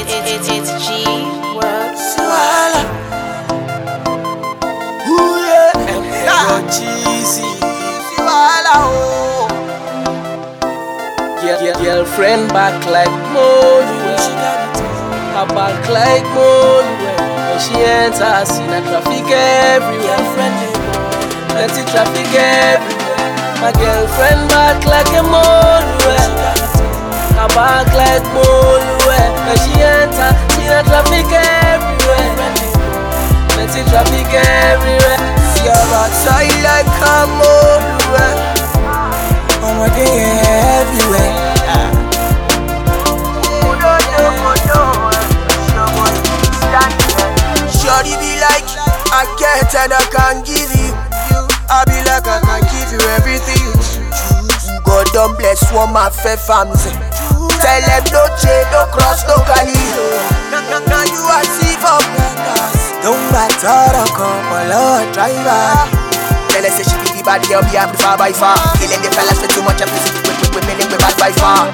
It's G World. Swallow. Ooh yeah. Cheesy. Swallow. Girlfriend back like Moluwe. Her back like Moluwe. When she enters, see na traffic everywhere. Plenty traffic everywhere. My girlfriend back like a Moluwe. Her back like Moluwe. When she enters, see na traffic everywhere. Plenty traffic everywhere. See her backside like a Moluwe. I'ma get everywhere. Shorty be like, I get and I can give you. I be like, I can give you everything you choose. God don't bless one my fair family. Tell them no chain, no cross, no Cali. Now you are see for don't matter the couple of driver. Tell her say she be the bad girl, be amplified by far. Killing the fellas with too much of music, with meaning we bad by far.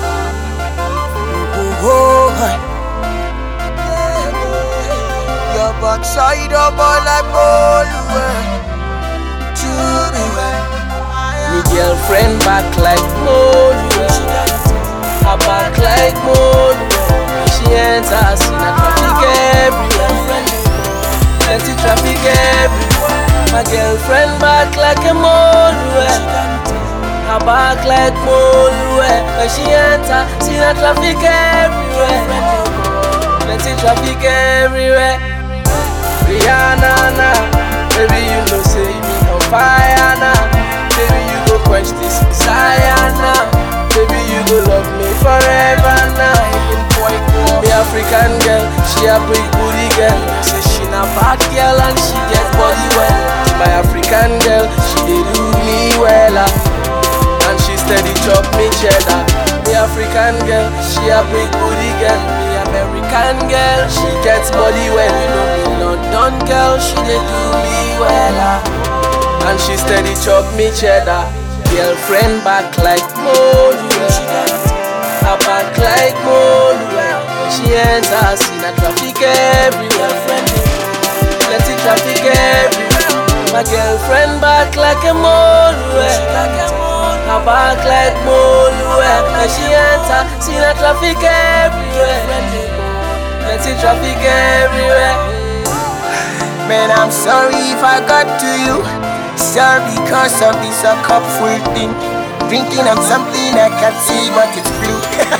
Your backside up all like Moluwe. To me well. Me girlfriend back like Moluwe. Her back like Moluwe. She enters in a traffic everywhere. Plenty traffic everywhere. My girlfriend back like a Moluwe. Her back like Moluwe. When she enter, see the traffic everywhere. Plenty traffic everywhere. Rihanna, nah. Baby you know say me on fire now. Baby you go quench this desire now. Baby you go love me forever now. Me African girl, she a big booty girl. Say she na bad girl and she get body well. My African girl, she dey do me well and she steady chop me cheddar. Me African girl, she a big booty girl. Me American girl, she gets body well. You know me London girl, she dey do me well and she steady chop me cheddar. Girlfriend back like Moluwe. Her back like Moluwe. She enters in a traffic everywhere. Plenty traffic everywhere. My girlfriend back like a Moluwe. Her back like Moluwe. When she enter, see the traffic everywhere. Plenty traffic everywhere. Man, I'm sorry if I got to you. Sorry because of this a cup full thing. Drinking on something I can't see but it's blue.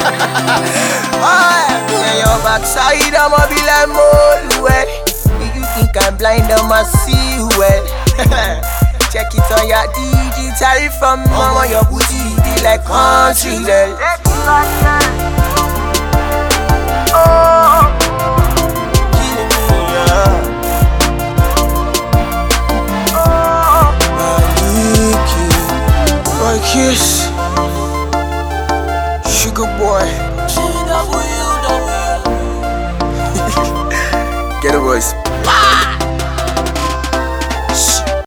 Yeah, your backside I'ma be like Moluwe. If you think I'm blind I'ma see you well. Check it on your digital from mama. Your booty be like country girl. Oh, killing me, yeah. My kiss, sugar boy. Get a voice.